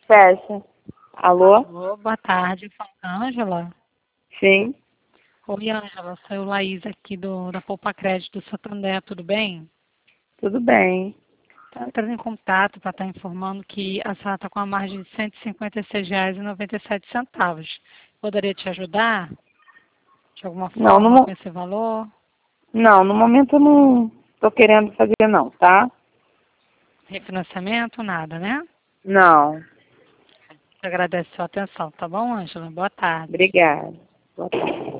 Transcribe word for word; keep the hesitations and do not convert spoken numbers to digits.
Fecha. Alô? Alô, boa tarde, fala Ângela. Sim. Oi, Ângela, sou Laís aqui do, da Poupa Crédito do Santander, tudo bem? Tudo bem. Estou entrando em contato para estar informando que a senhora está com a margem de cento e cinquenta e seis reais e noventa e sete centavos. Poderia te ajudar de alguma Não, no, forma com mo- esse valor? não, no momento eu não tô querendo fazer não, tá? Refinanciamento? Nada, né? Não. Eu agradeço a sua atenção, tá bom, Ângela? Boa tarde. Obrigada. Boa tarde.